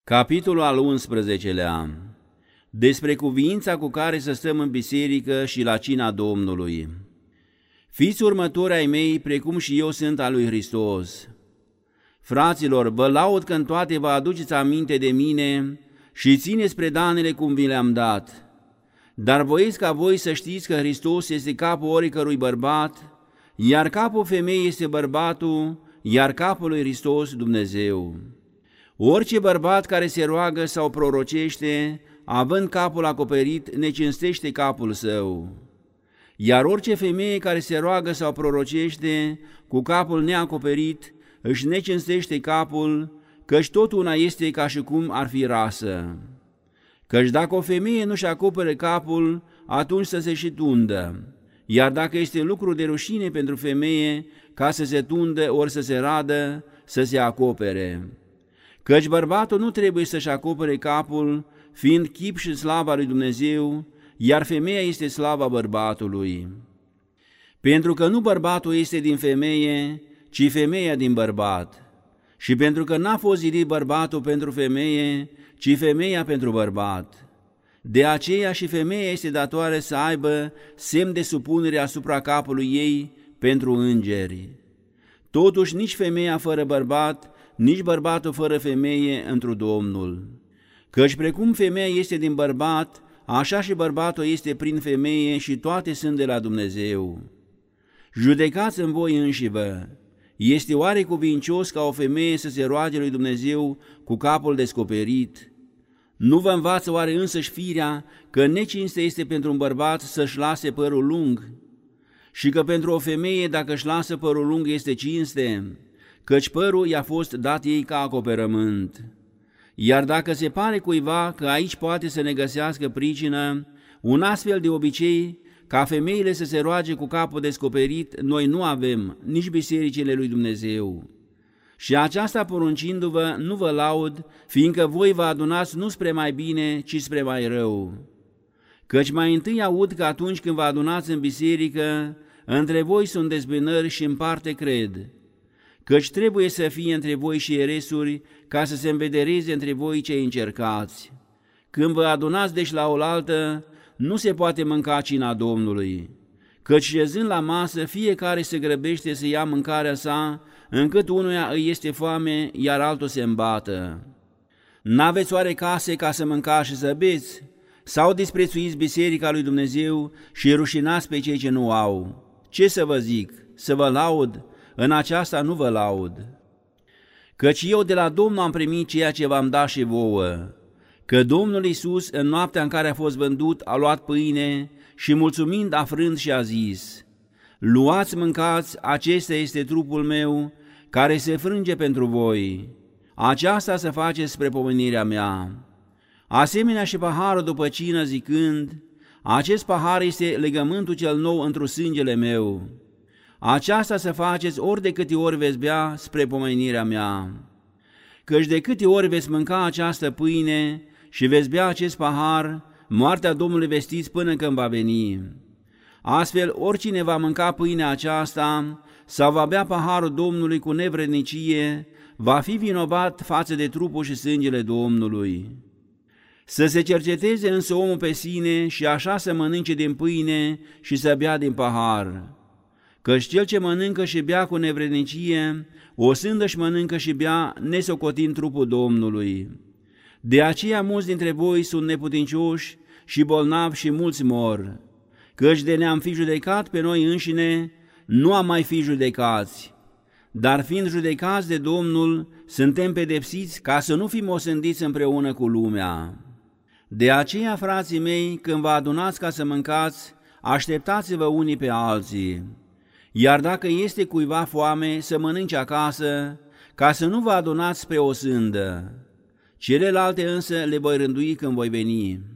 Capitolul al 11-lea. Despre cuviința cu care să stăm în biserică și la cina Domnului. Fiți următori ai mei, precum și eu sunt al lui Hristos. Fraților, vă laud că în toate vă aduceți aminte de mine și țineți predanele cum vi le-am dat. Dar voiesc ca voi să știți că Hristos este capul oricărui bărbat, iar capul femeii este bărbatul, iar capul lui Hristos Dumnezeu. Orice bărbat care se roagă sau prorocește, având capul acoperit, ne cinstește capul său. Iar orice femeie care se roagă sau prorocește, cu capul neacoperit, își necinstește capul, căci tot una este ca și cum ar fi rasă. Căci dacă o femeie nu-și acopere capul, atunci să se și tundă. Iar dacă este lucru de rușine pentru femeie, ca să se tundă ori să se radă, să se acopere. Căci bărbatul nu trebuie să-și acopere capul, fiind chip și slava lui Dumnezeu, iar femeia este slava bărbatului. Pentru că nu bărbatul este din femeie, ci femeia din bărbat. Și pentru că n-a fost zidit bărbatul pentru femeie, ci femeia pentru bărbat. De aceea și femeia este datoare să aibă semn de supunere asupra capului ei pentru îngeri. Totuși nici femeia fără bărbat, nici bărbatul fără femeie întru Domnul. Căci precum femeia este din bărbat, așa și bărbatul este prin femeie și toate sunt de la Dumnezeu. Judecați în voi înșivă. Este oare cuvincios ca o femeie să se roage lui Dumnezeu cu capul descoperit? Nu vă învață oare însăși firea că necinste este pentru un bărbat să-și lase părul lung? Și că pentru o femeie, dacă își lasă părul lung, este cinste? Căci părul i-a fost dat ei ca acoperământ. Iar dacă se pare cuiva că aici poate să ne găsească pricină, un astfel de obicei, ca femeile să se roage cu capul descoperit, noi nu avem, nici bisericile lui Dumnezeu. Și aceasta poruncindu-vă, nu vă laud, fiindcă voi vă adunați nu spre mai bine, ci spre mai rău. Căci mai întâi aud că atunci când vă adunați în biserică, între voi sunt dezbinări și în parte cred. Căci trebuie să fie între voi și eresuri, ca să se învedereze între voi cei încercați. Când vă adunați deci la oaltă, nu se poate mânca cina Domnului, căci șezând la masă, fiecare se grăbește să ia mâncarea sa, încât unuia îi este foame, iar altul se îmbată. N-aveți oare case ca să mâncați și să beți? Sau disprețuiți biserica lui Dumnezeu și rușinați pe cei ce nu au? Ce să vă zic? Să vă laud? În aceasta nu vă laud. Căci eu de la Domnul am primit ceea ce v-am dat și vouă, că Domnul Iisus, în noaptea în care a fost vândut, a luat pâine și mulțumind a frânt și a zis: luați, mâncați, acesta este trupul meu, care se frânge pentru voi. Aceasta să faceți spre pomenirea mea. Asemenea și paharul după cină zicând: acest pahar este legământul cel nou întru sângele meu. Aceasta să faceți ori de câte ori veți bea spre pomenirea mea. Căci de câte ori veți mânca această pâine și veți bea acest pahar, moartea Domnului vestiți până când va veni. Astfel, oricine va mânca pâinea aceasta sau va bea paharul Domnului cu nevrednicie, va fi vinovat față de trupul și sângele Domnului. Să se cerceteze însă omul pe sine și așa să mănânce din pâine și să bea din pahar. Căci cel ce mănâncă și bea cu nevrednicie, o sândă și mănâncă și bea, nesocotind trupul Domnului. De aceea mulți dintre voi sunt neputincioși și bolnavi și mulți mor. Căci de ne-am fi judecat pe noi înșine, nu am mai fi judecați. Dar fiind judecați de Domnul, suntem pedepsiți ca să nu fim osândiți împreună cu lumea. De aceea, frații mei, când vă adunați ca să mâncați, așteptați-vă unii pe alții. Iar dacă este cuiva foame, să mănânce acasă, ca să nu vă adunați spre o sândă. Celelalte însă le voi rândui când voi veni.